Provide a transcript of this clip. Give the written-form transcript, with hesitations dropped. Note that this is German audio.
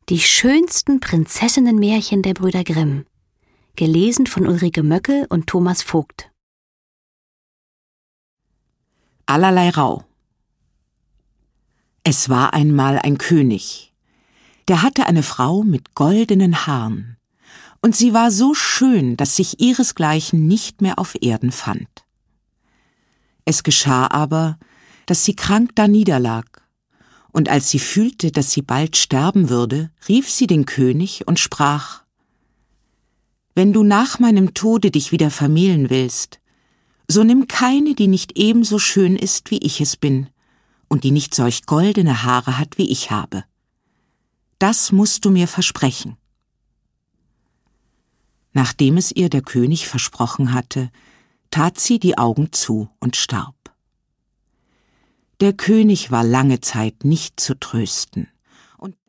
Die schönsten Prinzessinnenmärchen der Brüder Grimm. Gelesen von Ulrike Möckel und Thomas Vogt. Allerlei Rau. Es war einmal ein König. Der hatte eine Frau mit goldenen Haaren. Und sie war so schön, dass sich ihresgleichen nicht mehr auf Erden fand. Es geschah aber, dass sie krank daniederlag. Und als sie fühlte, dass sie bald sterben würde, rief sie den König und sprach: »Wenn du nach meinem Tode dich wieder vermählen willst, so nimm keine, die nicht ebenso schön ist, wie ich es bin, und die nicht solch goldene Haare hat, wie ich habe. Das musst du mir versprechen.« Nachdem es ihr der König versprochen hatte, tat sie die Augen zu und starb. Der König war lange Zeit nicht zu trösten.